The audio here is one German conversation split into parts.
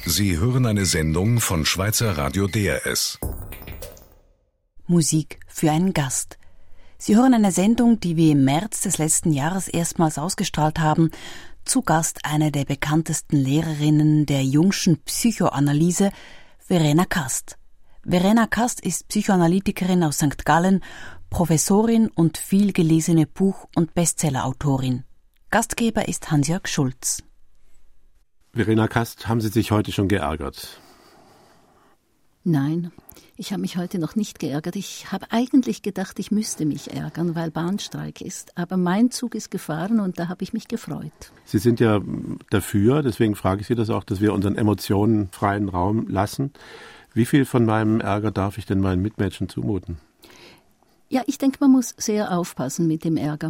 Sie hören eine Sendung von Schweizer Radio DRS. Musik für einen Gast. Sie hören eine Sendung, die wir im März des letzten Jahres erstmals ausgestrahlt haben. Zu Gast eine der bekanntesten Lehrerinnen der Jungschen Psychoanalyse, Verena Kast. Verena Kast ist Psychoanalytikerin aus St. Gallen, Professorin und vielgelesene Buch- und Bestsellerautorin. Gastgeber ist Hans-Jörg Schulz. Verena Kast, haben Sie sich heute schon geärgert? Nein, ich habe mich heute noch nicht geärgert. Ich habe eigentlich gedacht, ich müsste mich ärgern, weil Bahnstreik ist. Aber mein Zug ist gefahren und da habe ich mich gefreut. Sie sind ja dafür, deswegen frage ich Sie das auch, dass wir unseren Emotionen freien Raum lassen. Wie viel von meinem Ärger darf ich denn meinen Mitmenschen zumuten? Ja, ich denke, man muss sehr aufpassen mit dem Ärger.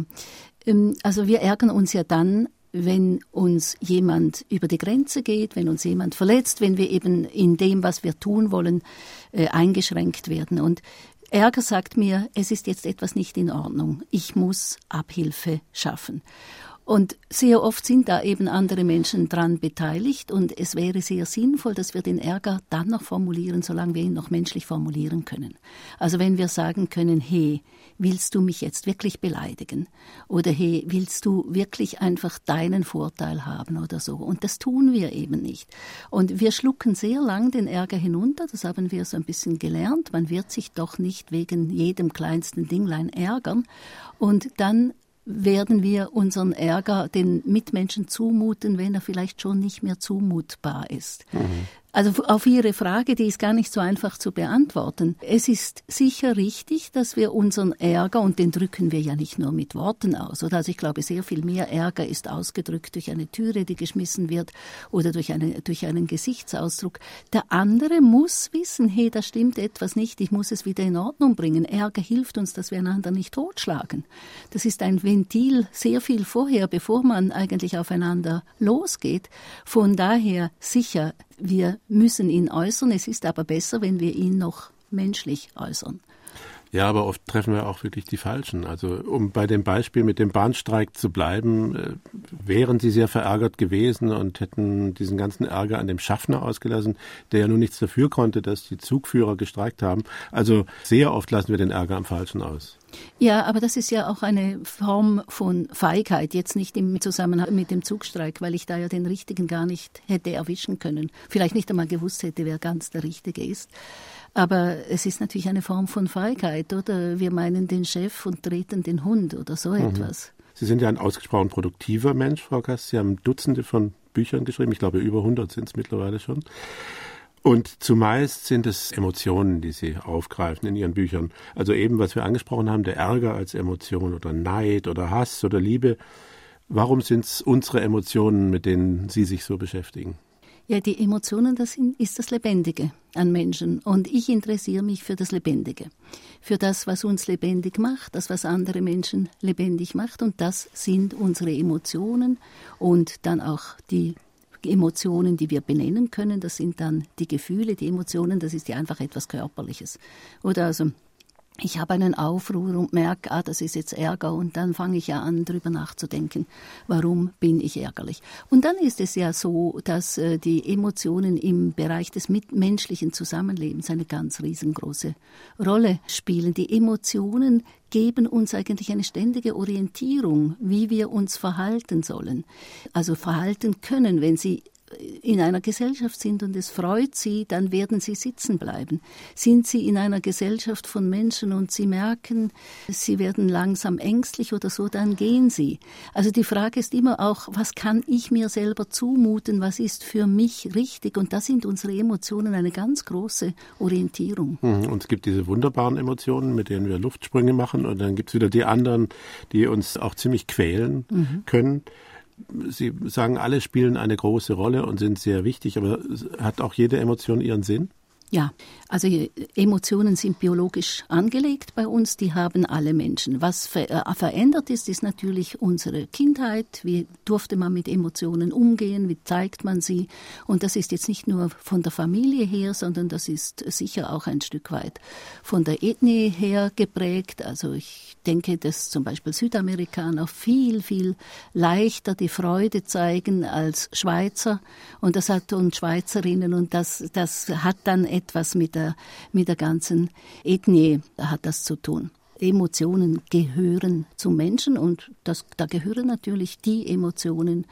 Also wir ärgern uns ja dann, wenn uns jemand über die Grenze geht, wenn uns jemand verletzt, wenn wir eben in dem, was wir tun wollen, eingeschränkt werden. Und Ärger sagt mir, es ist jetzt etwas nicht in Ordnung. Ich muss Abhilfe schaffen. Und sehr oft sind da eben andere Menschen dran beteiligt und es wäre sehr sinnvoll, dass wir den Ärger dann noch formulieren, solange wir ihn noch menschlich formulieren können. Also wenn wir sagen können, hey, willst du mich jetzt wirklich beleidigen? Oder hey, willst du wirklich einfach deinen Vorteil haben oder so? Und das tun wir eben nicht. Und wir schlucken sehr lang den Ärger hinunter, das haben wir so ein bisschen gelernt. Man wird sich doch nicht wegen jedem kleinsten Dinglein ärgern. Und dann werden wir unseren Ärger den Mitmenschen zumuten, wenn er vielleicht schon nicht mehr zumutbar ist. Also auf Ihre Frage, die ist gar nicht so einfach zu beantworten. Es ist sicher richtig, dass wir unseren Ärger, und den drücken wir ja nicht nur mit Worten aus, oder? Also ich glaube, sehr viel mehr Ärger ist ausgedrückt durch eine Türe, die geschmissen wird, oder durch einen Gesichtsausdruck. Der andere muss wissen, hey, da stimmt etwas nicht, ich muss es wieder in Ordnung bringen. Ärger hilft uns, dass wir einander nicht totschlagen. Das ist ein Ventil sehr viel vorher, bevor man eigentlich aufeinander losgeht. Von daher sicher, wir müssen ihn äußern. Es ist aber besser, wenn wir ihn noch menschlich äußern. Ja, aber oft treffen wir auch wirklich die Falschen. Also um bei dem Beispiel mit dem Bahnstreik zu bleiben, wären Sie sehr verärgert gewesen und hätten diesen ganzen Ärger an dem Schaffner ausgelassen, der ja nun nichts dafür konnte, dass die Zugführer gestreikt haben. Also sehr oft lassen wir den Ärger am Falschen aus. Ja, aber das ist ja auch eine Form von Feigheit, jetzt nicht im Zusammenhang mit dem Zugstreik, weil ich da ja den Richtigen gar nicht hätte erwischen können. Vielleicht nicht einmal gewusst hätte, wer ganz der Richtige ist. Aber es ist natürlich eine Form von Feigheit, oder? Wir meinen den Chef und treten den Hund oder so etwas. Sie sind ja ein ausgesprochen produktiver Mensch, Frau Kast. Sie haben Dutzende von Büchern geschrieben. Ich glaube, über 100 sind es mittlerweile schon. Und zumeist sind es Emotionen, die Sie aufgreifen in Ihren Büchern. Also eben, was wir angesprochen haben, der Ärger als Emotion oder Neid oder Hass oder Liebe. Warum sind es unsere Emotionen, mit denen Sie sich so beschäftigen? Ja, die Emotionen, das ist das Lebendige an Menschen. Und ich interessiere mich für das Lebendige. Für das, was uns lebendig macht, das, was andere Menschen lebendig macht. Und das sind unsere Emotionen und dann auch die Emotionen, die wir benennen können, das sind dann die Gefühle, die Emotionen, das ist ja einfach etwas Körperliches. Oder also, ich habe einen Aufruhr und merke, das ist jetzt Ärger und dann fange ich ja an, darüber nachzudenken, warum bin ich ärgerlich. Und dann ist es ja so, dass die Emotionen im Bereich des menschlichen Zusammenlebens eine ganz riesengroße Rolle spielen. Die Emotionen geben uns eigentlich eine ständige Orientierung, wie wir uns verhalten sollen. Also verhalten können, wenn sie in einer Gesellschaft sind und es freut sie, dann werden sie sitzen bleiben. Sind sie in einer Gesellschaft von Menschen und sie merken, sie werden langsam ängstlich oder so, dann gehen sie. Also die Frage ist immer auch, was kann ich mir selber zumuten, was ist für mich richtig? Und da sind unsere Emotionen eine ganz große Orientierung. Und es gibt diese wunderbaren Emotionen, mit denen wir Luftsprünge machen und dann gibt es wieder die anderen, die uns auch ziemlich quälen können. Sie sagen, alle spielen eine große Rolle und sind sehr wichtig, aber hat auch jede Emotion ihren Sinn? Ja, also Emotionen sind biologisch angelegt bei uns, die haben alle Menschen. Was verändert ist natürlich unsere Kindheit. Wie durfte man mit Emotionen umgehen, wie zeigt man sie? Und das ist jetzt nicht nur von der Familie her, sondern das ist sicher auch ein Stück weit von der Ethnie her geprägt. Also ich denke, dass zum Beispiel Südamerikaner viel, viel leichter die Freude zeigen als Schweizer und Schweizerinnen und das hat dann etwas mit der ganzen Ethnie hat das zu tun. Emotionen gehören zum Menschen und da gehören natürlich die Emotionen,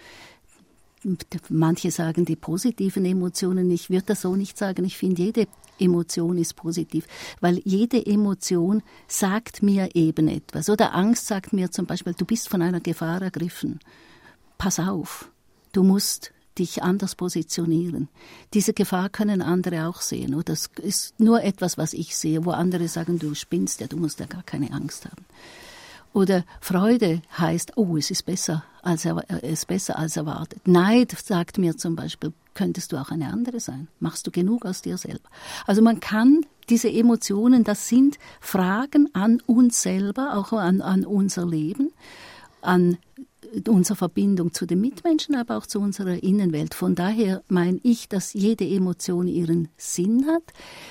manche sagen die positiven Emotionen, ich würde das so nicht sagen, ich finde jede Emotion ist positiv, weil jede Emotion sagt mir eben etwas. Oder Angst sagt mir zum Beispiel, du bist von einer Gefahr ergriffen. Pass auf, du musst dich anders positionieren. Diese Gefahr können andere auch sehen. Oder das ist nur etwas, was ich sehe, wo andere sagen, du spinnst ja, du musst ja gar keine Angst haben. Oder Freude heißt, oh, es ist besser als erwartet. Neid sagt mir zum Beispiel, könntest du auch eine andere sein? Machst du genug aus dir selber? Also man kann diese Emotionen, das sind Fragen an uns selber, auch an unser Leben, an unsere Verbindung zu den Mitmenschen, aber auch zu unserer Innenwelt. Von daher meine ich, dass jede Emotion ihren Sinn hat.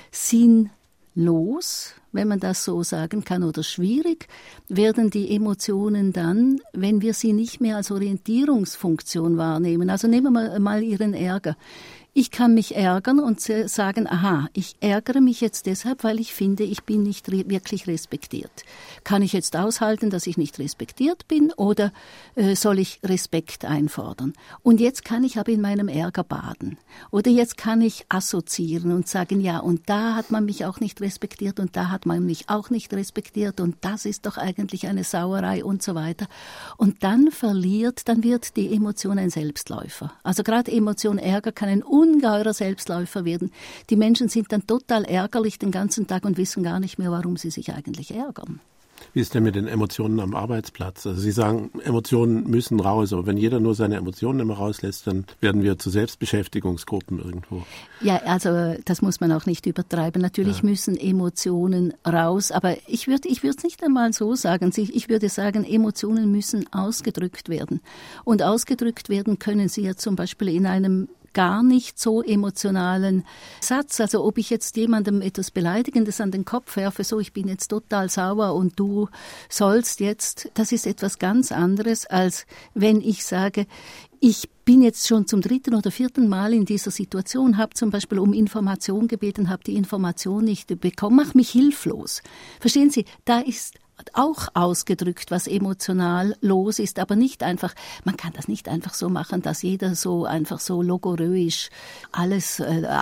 Sinnlos, wenn man das so sagen kann, oder schwierig, werden die Emotionen dann, wenn wir sie nicht mehr als Orientierungsfunktion wahrnehmen. Also nehmen wir mal Ihren Ärger. Ich kann mich ärgern und sagen, aha, ich ärgere mich jetzt deshalb, weil ich finde, ich bin nicht wirklich respektiert. Kann ich jetzt aushalten, dass ich nicht respektiert bin oder soll ich Respekt einfordern? Und jetzt kann ich aber in meinem Ärger baden. Oder jetzt kann ich assoziieren und sagen, ja, und da hat man mich auch nicht respektiert und da hat man mich auch nicht respektiert und das ist doch eigentlich eine Sauerei und so weiter. Und dann wird die Emotion ein Selbstläufer. Also gerade Emotion Ärger kann ein ungeheurer Selbstläufer werden. Die Menschen sind dann total ärgerlich den ganzen Tag und wissen gar nicht mehr, warum sie sich eigentlich ärgern. Wie ist denn mit den Emotionen am Arbeitsplatz? Also Sie sagen, Emotionen müssen raus, aber wenn jeder nur seine Emotionen immer rauslässt, dann werden wir zu Selbstbeschäftigungsgruppen irgendwo. Ja, also das muss man auch nicht übertreiben. Natürlich müssen Emotionen raus, aber ich würde es nicht einmal so sagen. Ich würde sagen, Emotionen müssen ausgedrückt werden. Und ausgedrückt werden können sie ja zum Beispiel in einem gar nicht so emotionalen Satz. Also ob ich jetzt jemandem etwas Beleidigendes an den Kopf werfe, so ich bin jetzt total sauer und du sollst jetzt, das ist etwas ganz anderes, als wenn ich sage, ich bin jetzt schon zum 3. oder 4. Mal in dieser Situation, habe zum Beispiel um Information gebeten, habe die Information nicht bekommen, mache mich hilflos. Verstehen Sie, da ist auch ausgedrückt, was emotional los ist, aber nicht einfach, man kann das nicht einfach so machen, dass jeder so einfach so logoröisch alles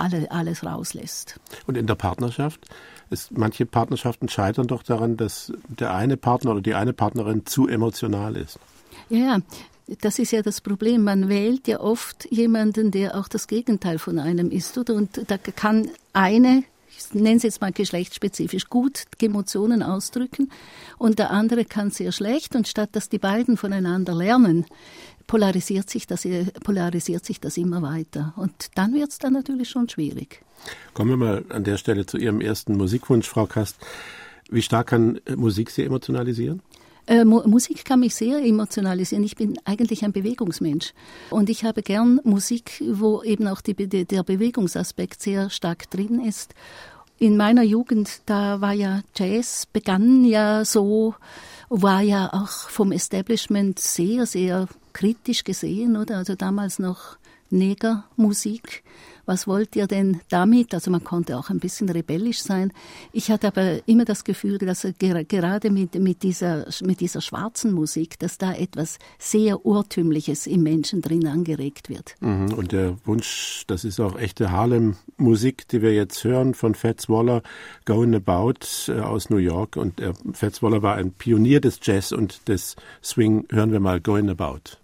rauslässt. Und in der Partnerschaft? Manche Partnerschaften scheitern doch daran, dass der eine Partner oder die eine Partnerin zu emotional ist. Ja, das ist ja das Problem. Man wählt ja oft jemanden, der auch das Gegenteil von einem ist, oder? Und da kann eine, ich nenne es jetzt mal geschlechtsspezifisch, gut Emotionen ausdrücken und der andere kann sehr schlecht und statt dass die beiden voneinander lernen, polarisiert sich das immer weiter und dann wird es dann natürlich schon schwierig. Kommen wir mal an der Stelle zu Ihrem ersten Musikwunsch, Frau Kast. Wie stark kann Musik Sie emotionalisieren? Musik kann mich sehr emotionalisieren. Ich bin eigentlich ein Bewegungsmensch und ich habe gern Musik, wo eben auch der Bewegungsaspekt sehr stark drin ist. In meiner Jugend, da war ja Jazz, begann ja so, war ja auch vom Establishment sehr, sehr kritisch gesehen, oder? Also damals noch Negermusik. Was wollt ihr denn damit? Also man konnte auch ein bisschen rebellisch sein. Ich hatte aber immer das Gefühl, dass gerade mit dieser schwarzen Musik, dass da etwas sehr Urtümliches im Menschen drin angeregt wird. Und der Wunsch, das ist auch echte Harlem-Musik, die wir jetzt hören von Fats Waller, Going About aus New York. Und Fats Waller war ein Pionier des Jazz und des Swing. Hören wir mal Going About.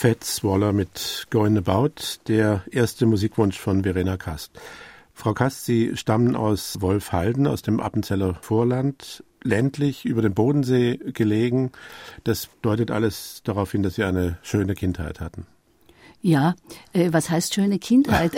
Fats Waller mit Going About, der erste Musikwunsch von Verena Kast. Frau Kast, Sie stammen aus Wolfhalden, aus dem Appenzeller Vorland, ländlich über dem Bodensee gelegen. Das deutet alles darauf hin, dass Sie eine schöne Kindheit hatten. Ja, was heißt schöne Kindheit?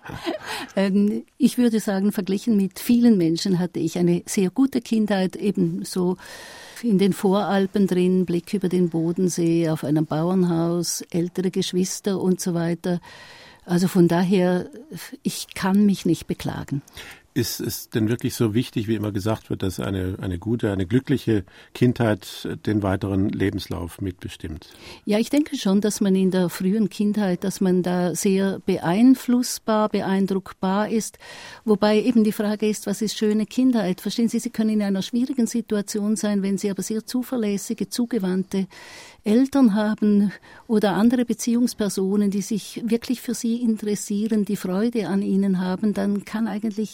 Ich würde sagen, verglichen mit vielen Menschen hatte ich eine sehr gute Kindheit, eben so in den Voralpen drin, Blick über den Bodensee, auf einem Bauernhaus, ältere Geschwister und so weiter. Also von daher, ich kann mich nicht beklagen. Ist es denn wirklich so wichtig, wie immer gesagt wird, dass eine gute, eine glückliche Kindheit den weiteren Lebenslauf mitbestimmt? Ja, ich denke schon, dass man in der frühen Kindheit, dass man da sehr beeinflussbar, beeindruckbar ist. Wobei eben die Frage ist, was ist schöne Kindheit? Verstehen Sie, Sie können in einer schwierigen Situation sein, wenn Sie aber sehr zuverlässige, zugewandte Eltern haben oder andere Beziehungspersonen, die sich wirklich für Sie interessieren, die Freude an Ihnen haben, dann kann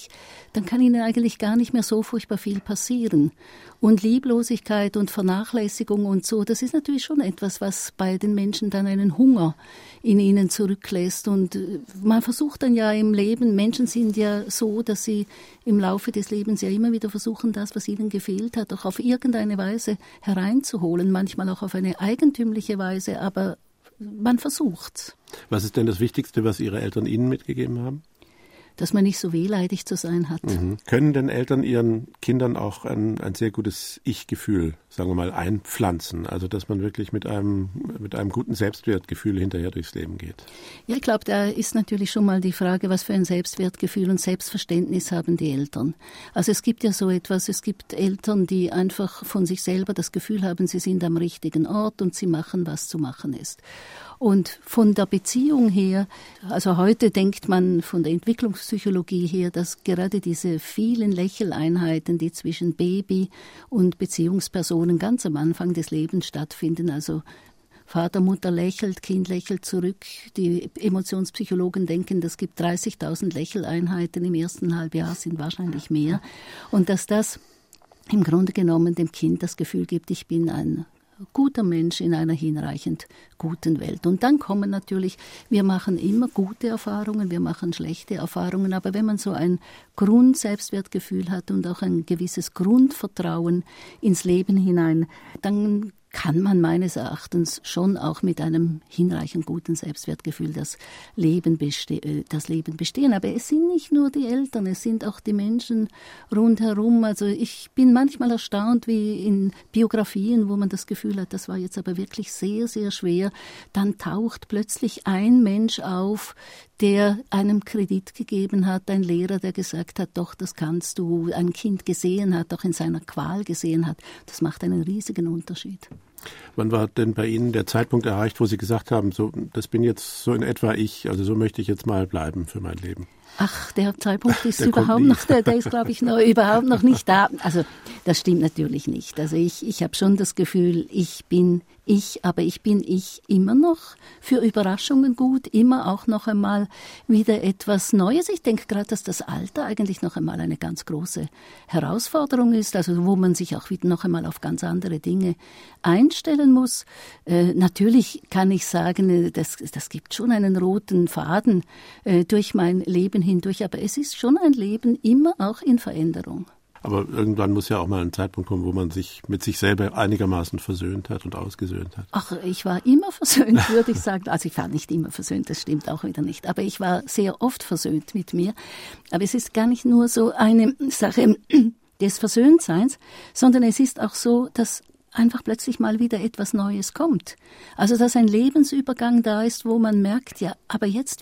Ihnen eigentlich gar nicht mehr so furchtbar viel passieren. Und Lieblosigkeit und Vernachlässigung und so, das ist natürlich schon etwas, was bei den Menschen dann einen Hunger in ihnen zurücklässt. Und man versucht dann ja im Leben, Menschen sind ja so, dass sie im Laufe des Lebens ja immer wieder versuchen, das, was ihnen gefehlt hat, auch auf irgendeine Weise hereinzuholen, manchmal auch auf eine eigentümliche Weise, aber man versucht's. Was ist denn das Wichtigste, was Ihre Eltern Ihnen mitgegeben haben? Dass man nicht so wehleidig zu sein hat. Können denn Eltern ihren Kindern auch ein sehr gutes Ich-Gefühl, sagen wir mal, einpflanzen? Also dass man wirklich mit einem guten Selbstwertgefühl hinterher durchs Leben geht? Ja, ich glaube, da ist natürlich schon mal die Frage, was für ein Selbstwertgefühl und Selbstverständnis haben die Eltern. Also es gibt ja so etwas, es gibt Eltern, die einfach von sich selber das Gefühl haben, sie sind am richtigen Ort und sie machen, was zu machen ist. Und von der Beziehung her, also heute denkt man von der Entwicklungspsychologie her, dass gerade diese vielen Lächeleinheiten, die zwischen Baby und Beziehungspersonen ganz am Anfang des Lebens stattfinden, also Vater, Mutter lächelt, Kind lächelt zurück. Die Emotionspsychologen denken, es gibt 30.000 Lächeleinheiten im ersten Halbjahr, sind wahrscheinlich mehr. Und dass das im Grunde genommen dem Kind das Gefühl gibt, ich bin ein guter Mensch in einer hinreichend guten Welt. Und dann kommen natürlich, wir machen immer gute Erfahrungen, wir machen schlechte Erfahrungen, aber wenn man so ein Grundselbstwertgefühl hat und auch ein gewisses Grundvertrauen ins Leben hinein, dann kann man meines Erachtens schon auch mit einem hinreichend guten Selbstwertgefühl das Leben bestehen. Aber es sind nicht nur die Eltern, es sind auch die Menschen rundherum. Also ich bin manchmal erstaunt, wie in Biografien, wo man das Gefühl hat, das war jetzt aber wirklich sehr, sehr schwer, dann taucht plötzlich ein Mensch auf, der einem Kredit gegeben hat, ein Lehrer, der gesagt hat, doch, das kannst du, ein Kind gesehen hat, auch in seiner Qual gesehen hat. Das macht einen riesigen Unterschied. Wann war denn bei Ihnen der Zeitpunkt erreicht, wo Sie gesagt haben, so, das bin jetzt so in etwa ich, also so möchte ich jetzt mal bleiben für mein Leben? Ach, der Zeitpunkt ist überhaupt noch, der ist, glaube ich, noch überhaupt noch nicht da. Also das stimmt natürlich nicht. Also ich habe schon das Gefühl, ich bin ich, aber ich bin ich immer noch für Überraschungen gut, immer auch noch einmal wieder etwas Neues. Ich denke gerade, dass das Alter eigentlich noch einmal eine ganz große Herausforderung ist, also wo man sich auch wieder noch einmal auf ganz andere Dinge einstellen muss. Natürlich kann ich sagen, das gibt schon einen roten Faden durch mein Leben hindurch, aber es ist schon ein Leben immer auch in Veränderung. Aber irgendwann muss ja auch mal ein Zeitpunkt kommen, wo man sich mit sich selber einigermaßen versöhnt hat und ausgesöhnt hat. Ach, ich war immer versöhnt, würde ich sagen. Also ich war nicht immer versöhnt, das stimmt auch wieder nicht. Aber ich war sehr oft versöhnt mit mir. Aber es ist gar nicht nur so eine Sache des Versöhntseins, sondern es ist auch so, dass einfach plötzlich mal wieder etwas Neues kommt. Also dass ein Lebensübergang da ist, wo man merkt, ja, aber jetzt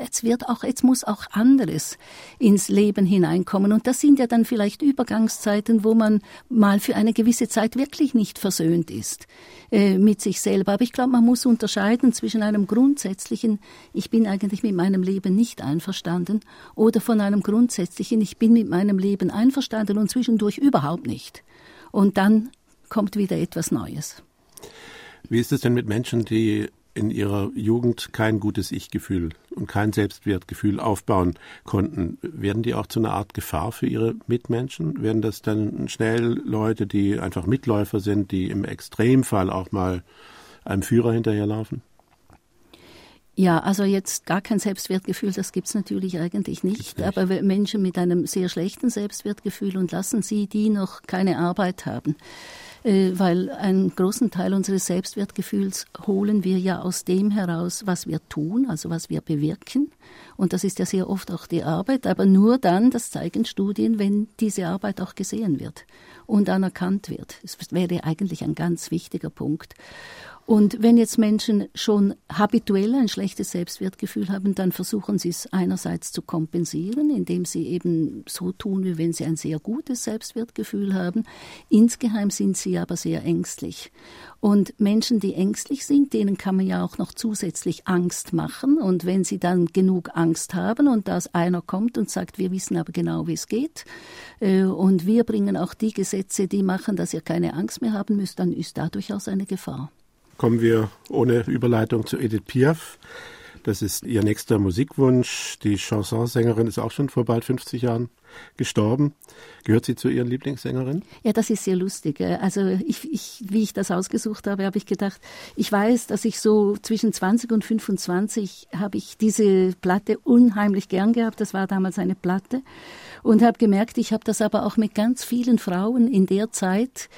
muss auch anderes ins Leben hineinkommen. Und das sind ja dann vielleicht Übergangszeiten, wo man mal für eine gewisse Zeit wirklich nicht versöhnt ist mit sich selber. Aber ich glaube, man muss unterscheiden zwischen einem grundsätzlichen, ich bin eigentlich mit meinem Leben nicht einverstanden, oder von einem grundsätzlichen, ich bin mit meinem Leben einverstanden und zwischendurch überhaupt nicht. Und dann kommt wieder etwas Neues. Wie ist es denn mit Menschen, die in ihrer Jugend kein gutes Ich-Gefühl und kein Selbstwertgefühl aufbauen konnten? Werden die auch zu einer Art Gefahr für ihre Mitmenschen? Werden das dann schnell Leute, die einfach Mitläufer sind, die im Extremfall auch mal einem Führer hinterherlaufen? Ja, also jetzt gar kein Selbstwertgefühl, das gibt's natürlich eigentlich nicht. Aber Menschen mit einem sehr schlechten Selbstwertgefühl, und lassen Sie die noch keine Arbeit haben. Weil einen großen Teil unseres Selbstwertgefühls holen wir ja aus dem heraus, was wir tun, also was wir bewirken. Und das ist ja sehr oft auch die Arbeit, aber nur dann, das zeigen Studien, wenn diese Arbeit auch gesehen wird und anerkannt wird. Es wäre eigentlich ein ganz wichtiger Punkt. Und wenn jetzt Menschen schon habituell ein schlechtes Selbstwertgefühl haben, dann versuchen sie es einerseits zu kompensieren, indem sie eben so tun, wie wenn sie ein sehr gutes Selbstwertgefühl haben. Insgeheim sind sie aber sehr ängstlich. Und Menschen, die ängstlich sind, denen kann man ja auch noch zusätzlich Angst machen. Und wenn sie dann genug Angst haben und da einer kommt und sagt, wir wissen aber genau, wie es geht, und wir bringen auch die Gesetze, die machen, dass ihr keine Angst mehr haben müsst, dann ist da durchaus eine Gefahr. Kommen wir ohne Überleitung zu Edith Piaf. Das ist ihr nächster Musikwunsch. Die Chansonsängerin ist auch schon vor bald 50 Jahren gestorben. Gehört sie zu Ihren Lieblingssängerinnen? Ja, das ist sehr lustig. Also wie ich das ausgesucht habe, habe ich gedacht, ich weiß, dass ich so zwischen 20 und 25 habe ich diese Platte unheimlich gern gehabt. Das war damals eine Platte. Und habe gemerkt, ich habe das aber auch mit ganz vielen Frauen in der Zeit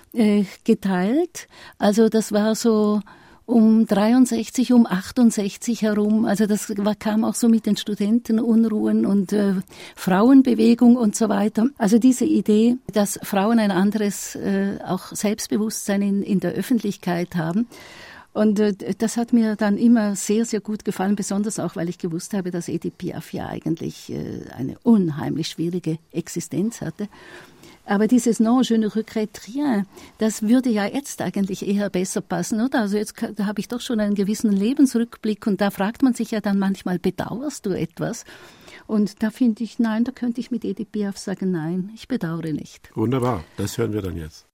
geteilt. Also das war so um 63, um 68 herum. Also das kam auch so mit den Studentenunruhen und Frauenbewegung und so weiter. Also diese Idee, dass Frauen ein anderes auch Selbstbewusstsein in der Öffentlichkeit haben. Und das hat mir dann immer sehr, sehr gut gefallen, besonders auch, weil ich gewusst habe, dass Edith Piaf ja eigentlich eine unheimlich schwierige Existenz hatte. Aber dieses Non, je ne regrette rien, das würde ja jetzt eigentlich eher besser passen, oder? Also jetzt da habe ich doch schon einen gewissen Lebensrückblick und da fragt man sich ja dann manchmal, bedauerst du etwas? Und da finde ich, nein, da könnte ich mit Edith Piaf sagen, nein, ich bedauere nicht. Wunderbar, das hören wir dann jetzt.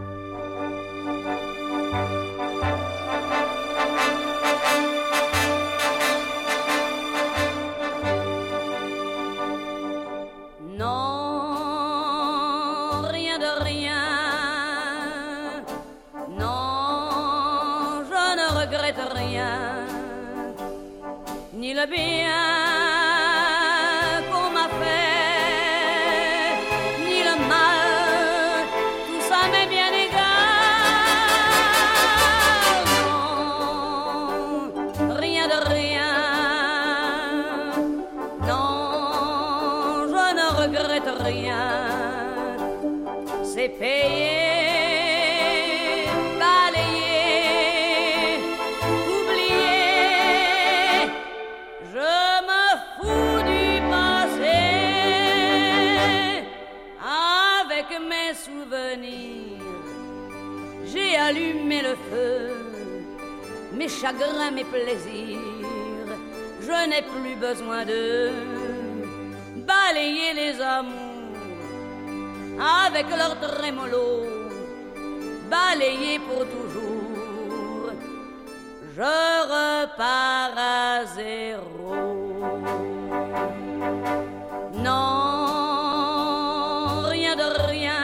Ni le bien qu'on m'a fait, ni le mal, tout ça m'est bien égal. Non, rien de rien. Non, je ne regrette rien. C'est payé. J'ai allumé le feu, mes chagrins, mes plaisirs. Je n'ai plus besoin de balayer les amours avec leur trémolo, balayer pour toujours. Je repars à zéro. Non, rien de rien.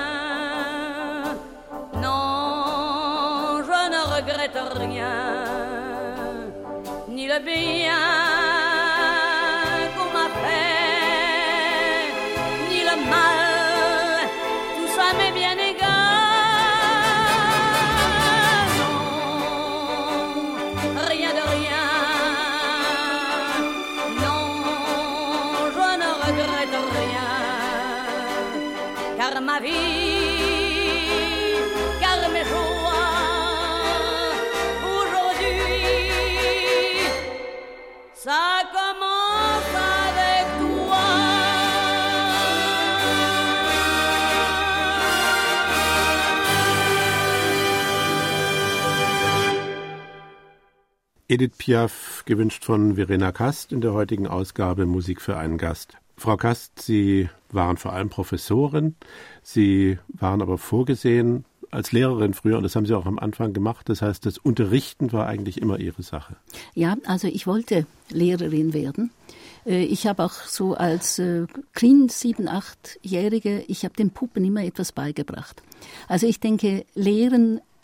Rien, ni le bien qu'on m'a fait, ni le mal, tout ça m'est bien égal. Non, rien de rien. Non, je ne regrette rien, car ma vie, car mes jours, ça commence avec toi. Edith Piaf, gewünscht von Verena Kast in der heutigen Ausgabe Musik für einen Gast. Frau Kast, Sie waren vor allem Professorin, Sie waren aber vorgesehen als Lehrerin früher, und das haben Sie auch am Anfang gemacht. Das heißt, das Unterrichten war eigentlich immer Ihre Sache. Ja, also ich wollte Lehrerin werden. Ich habe auch so als Kind, 7-, 8-Jährige, ich habe den Puppen immer etwas beigebracht. Also ich denke, Lehren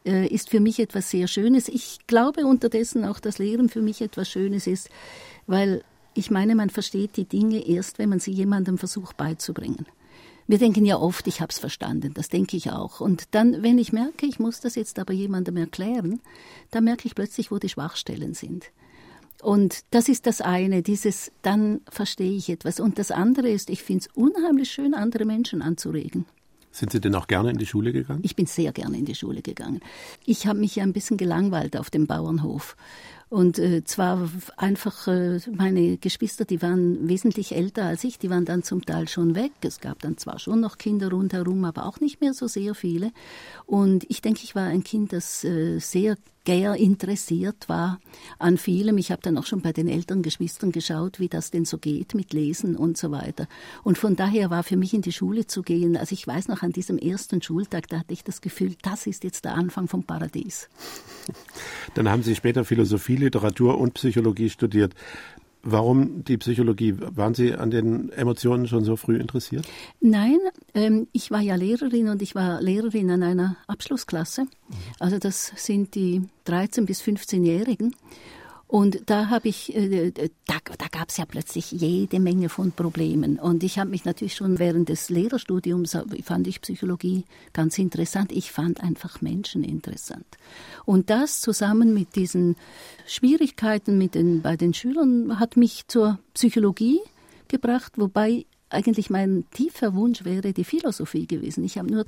ist für mich etwas sehr Schönes. Ich glaube unterdessen auch, dass Lehren für mich etwas Schönes ist, weil ich meine, man versteht die Dinge erst, wenn man sie jemandem versucht beizubringen. Wir denken ja oft, ich habe es verstanden, das denke ich auch. Und dann, wenn ich merke, ich muss das jetzt aber jemandem erklären, dann merke ich plötzlich, wo die Schwachstellen sind. Und das ist das eine, dann verstehe ich etwas. Und das andere ist, ich finde es unheimlich schön, andere Menschen anzuregen. Sind Sie denn auch gerne in die Schule gegangen? Ich bin sehr gerne in die Schule gegangen. Ich habe mich ja ein bisschen gelangweilt auf dem Bauernhof. Und zwar einfach, meine Geschwister, die waren wesentlich älter als ich, die waren dann zum Teil schon weg. Es gab dann zwar schon noch Kinder rundherum, aber auch nicht mehr so sehr viele. Und ich denke, ich war ein Kind, das sehr gär interessiert war an vielem. Ich habe dann auch schon bei den älteren Geschwistern geschaut, wie das denn so geht mit Lesen und so weiter. Und von daher war für mich in die Schule zu gehen, also ich weiß noch, an diesem ersten Schultag, da hatte ich das Gefühl, das ist jetzt der Anfang vom Paradies. Dann haben Sie später Philosophie, Literatur und Psychologie studiert. Warum die Psychologie? Waren Sie an den Emotionen schon so früh interessiert? Nein, ich war ja Lehrerin und ich war Lehrerin an einer Abschlussklasse. Also das sind die 13- bis 15-Jährigen. Und da habe ich, da gab es ja plötzlich jede Menge von Problemen. Und ich habe mich natürlich schon während des Lehrerstudiums, fand ich Psychologie ganz interessant. Ich fand einfach Menschen interessant. Und das zusammen mit diesen Schwierigkeiten bei den Schülern hat mich zur Psychologie gebracht, wobei eigentlich mein tiefer Wunsch wäre die Philosophie gewesen.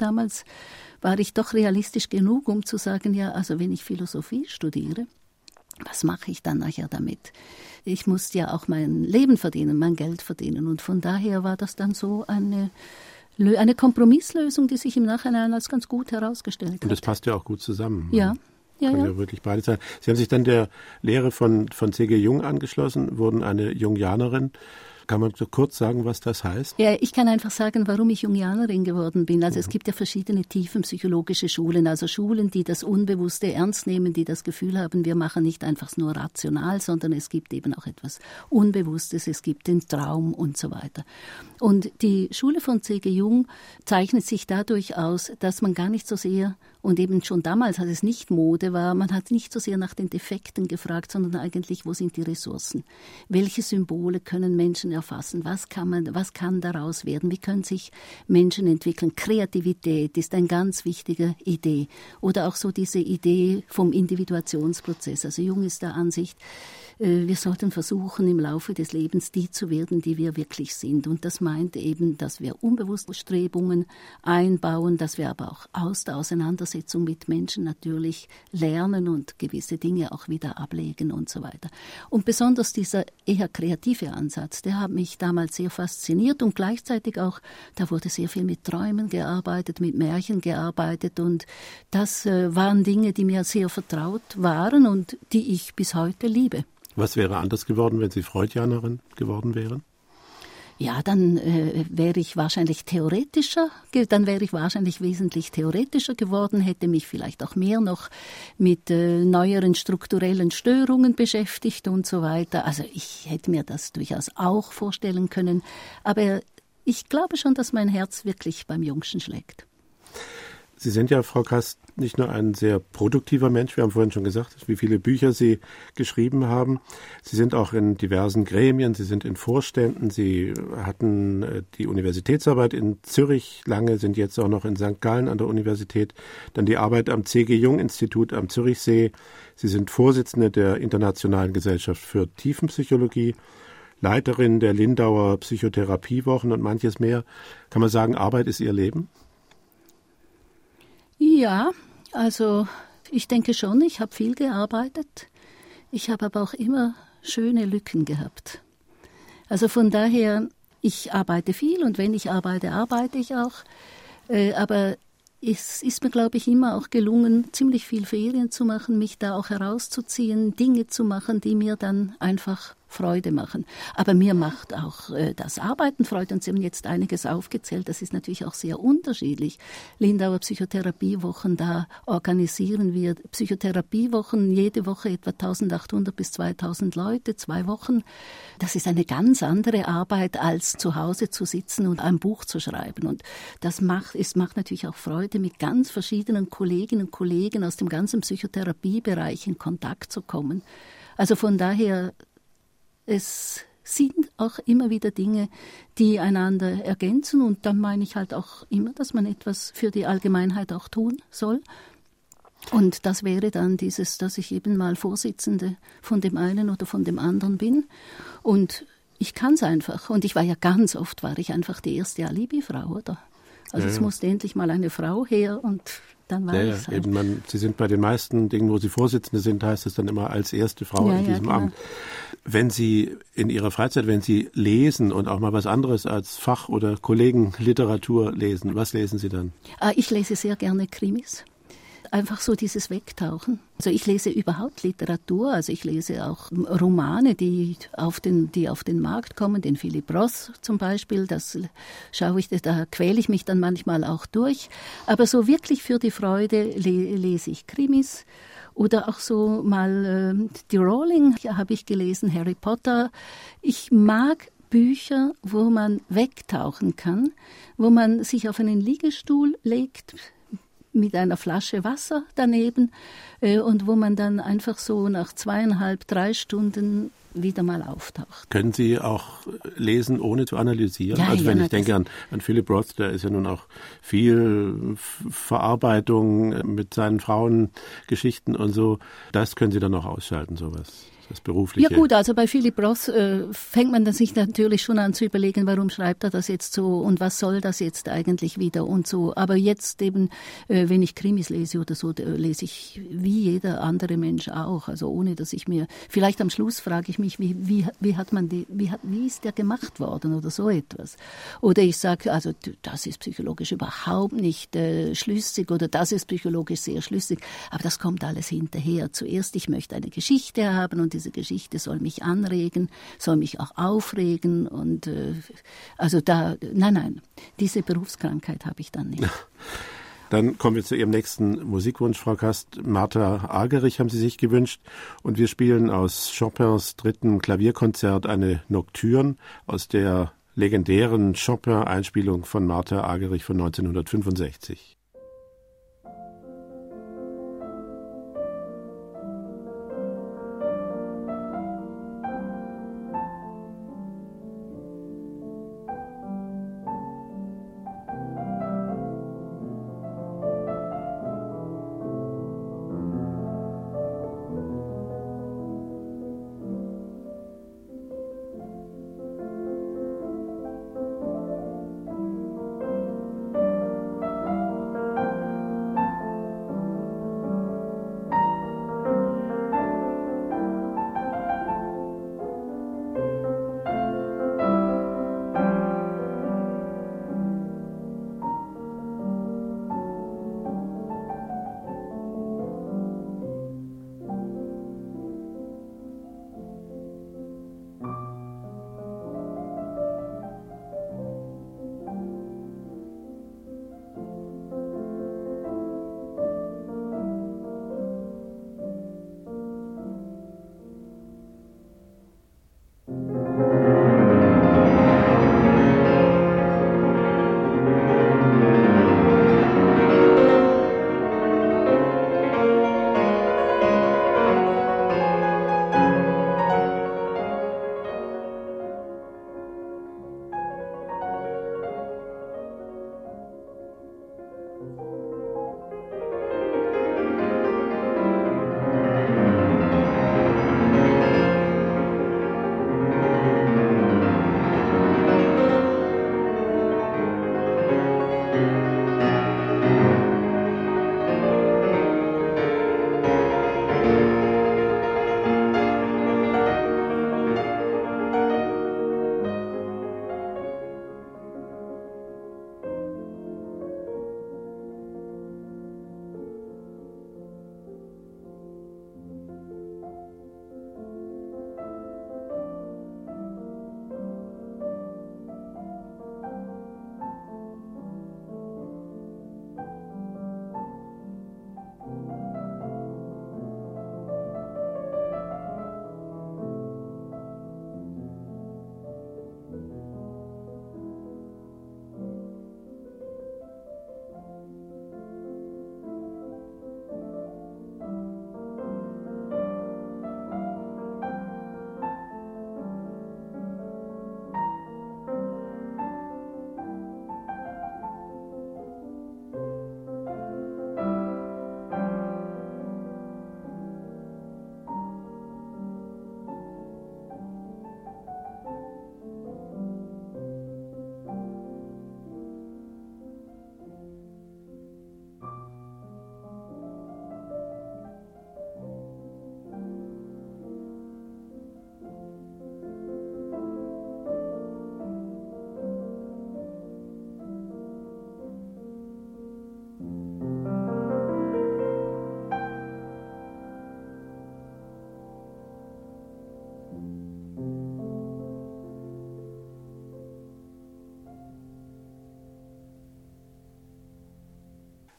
War ich doch realistisch genug, um zu sagen, ja, also wenn ich Philosophie studiere, was mache ich dann nachher damit? Ich muss ja auch mein Leben verdienen, mein Geld verdienen. Und von daher war das dann so eine Kompromisslösung, die sich im Nachhinein als ganz gut herausgestellt hat. Und das passt ja auch gut zusammen. Ja. Kann ja wirklich beides sein. Sie haben sich dann der Lehre von C.G. Jung angeschlossen, wurden eine Jungianerin. Kann man so kurz sagen, was das heißt? Ja, ich kann einfach sagen, warum ich Jungianerin geworden bin. Also es gibt ja verschiedene tiefenpsychologische Schulen, also Schulen, die das Unbewusste ernst nehmen, die das Gefühl haben, wir machen nicht einfach nur rational, sondern es gibt eben auch etwas Unbewusstes, es gibt den Traum und so weiter. Und die Schule von C.G. Jung zeichnet sich dadurch aus, dass man gar nicht so sehr, und eben schon damals, als es nicht Mode war, man hat nicht so sehr nach den Defekten gefragt, sondern eigentlich, wo sind die Ressourcen? Welche Symbole können Menschen erfassen? Was kann daraus werden? Wie können sich Menschen entwickeln? Kreativität ist eine ganz wichtige Idee. Oder auch so diese Idee vom Individuationsprozess. Also Jung ist der Ansicht, wir sollten versuchen, im Laufe des Lebens die zu werden, die wir wirklich sind. Und das meint eben, dass wir unbewusste Strebungen einbauen, dass wir aber auch aus der Auseinandersetzung mit Menschen natürlich lernen und gewisse Dinge auch wieder ablegen und so weiter. Und besonders dieser eher kreative Ansatz, der hat mich damals sehr fasziniert und gleichzeitig auch, da wurde sehr viel mit Träumen gearbeitet, mit Märchen gearbeitet und das waren Dinge, die mir sehr vertraut waren und die ich bis heute liebe. Was wäre anders geworden, wenn Sie Freudianerin geworden wären? Ja, dann wäre ich wahrscheinlich wesentlich theoretischer geworden, hätte mich vielleicht auch mehr noch mit neueren strukturellen Störungen beschäftigt und so weiter. Also ich hätte mir das durchaus auch vorstellen können, aber ich glaube schon, dass mein Herz wirklich beim Jungschen schlägt. Sie sind ja, Frau Kast, nicht nur ein sehr produktiver Mensch, wir haben vorhin schon gesagt, wie viele Bücher Sie geschrieben haben. Sie sind auch in diversen Gremien, Sie sind in Vorständen, Sie hatten die Universitätsarbeit in Zürich lange, sind jetzt auch noch in St. Gallen an der Universität, dann die Arbeit am C.G. Jung Institut am Zürichsee. Sie sind Vorsitzende der Internationalen Gesellschaft für Tiefenpsychologie, Leiterin der Lindauer Psychotherapiewochen und manches mehr. Kann man sagen, Arbeit ist Ihr Leben? Ja, also ich denke schon, ich habe viel gearbeitet. Ich habe aber auch immer schöne Lücken gehabt. Also von daher, ich arbeite viel und wenn ich arbeite, arbeite ich auch. Aber es ist mir, glaube ich, immer auch gelungen, ziemlich viel Ferien zu machen, mich da auch herauszuziehen, Dinge zu machen, die mir dann einfach Freude machen. Aber mir macht auch das Arbeiten Freude. Und Sie haben jetzt einiges aufgezählt. Das ist natürlich auch sehr unterschiedlich. Lindauer Psychotherapiewochen, da organisieren wir Psychotherapiewochen, jede Woche etwa 1800 bis 2000 Leute, 2 Wochen. Das ist eine ganz andere Arbeit, als zu Hause zu sitzen und ein Buch zu schreiben. Und das macht natürlich auch Freude, mit ganz verschiedenen Kolleginnen und Kollegen aus dem ganzen Psychotherapiebereich in Kontakt zu kommen. Also von daher, es sind auch immer wieder Dinge, die einander ergänzen. Und dann meine ich halt auch immer, dass man etwas für die Allgemeinheit auch tun soll. Und das wäre dann dieses, dass ich eben mal Vorsitzende von dem einen oder von dem anderen bin. Und ich kann es einfach. Und ich war ja ganz oft, war ich einfach die erste Alibi-Frau, oder? Also es musste endlich mal eine Frau her und dann war es halt. Eben Sie sind bei den meisten Dingen, wo Sie Vorsitzende sind, heißt es dann immer als erste Frau in diesem Amt. Wenn Sie in Ihrer Freizeit, wenn Sie lesen und auch mal was anderes als Fach- oder Kollegenliteratur lesen, was lesen Sie dann? Ich lese sehr gerne Krimis. Einfach so dieses Wegtauchen. Also ich lese überhaupt Literatur, also ich lese auch Romane, die auf den Markt kommen, den Philip Roth zum Beispiel, da quäle ich mich dann manchmal auch durch. Aber so wirklich für die Freude lese ich Krimis. Oder auch so mal die Rowling habe ich gelesen, Harry Potter. Ich mag Bücher, wo man wegtauchen kann, wo man sich auf einen Liegestuhl legt, mit einer Flasche Wasser daneben und wo man dann einfach so nach 2,5, 3 Stunden wieder mal auftaucht. Können Sie auch lesen, ohne zu analysieren? Ja, also wenn ich denke an Philip Roth, da ist ja nun auch viel Verarbeitung mit seinen Frauengeschichten und so. Das können Sie dann auch ausschalten, sowas. Das Berufliche. Ja gut, also bei Philip Roth fängt man dann sich natürlich schon an zu überlegen, warum schreibt er das jetzt so und was soll das jetzt eigentlich wieder und so. Aber jetzt eben, wenn ich Krimis lese oder so, lese ich wie jeder andere Mensch auch. Also ohne, dass ich mir, vielleicht am Schluss frage ich mich, wie ist der gemacht worden oder so etwas. Oder ich sage, also das ist psychologisch überhaupt nicht schlüssig oder das ist psychologisch sehr schlüssig. Aber das kommt alles hinterher. Zuerst, ich möchte eine Geschichte haben und diese Geschichte soll mich anregen, soll mich auch aufregen und nein, diese Berufskrankheit habe ich dann nicht. Dann kommen wir zu Ihrem nächsten Musikwunsch, Frau Kast. Martha Argerich haben Sie sich gewünscht und wir spielen aus Chopins 3. Klavierkonzert eine Nocturne aus der legendären Chopin-Einspielung von Martha Argerich von 1965.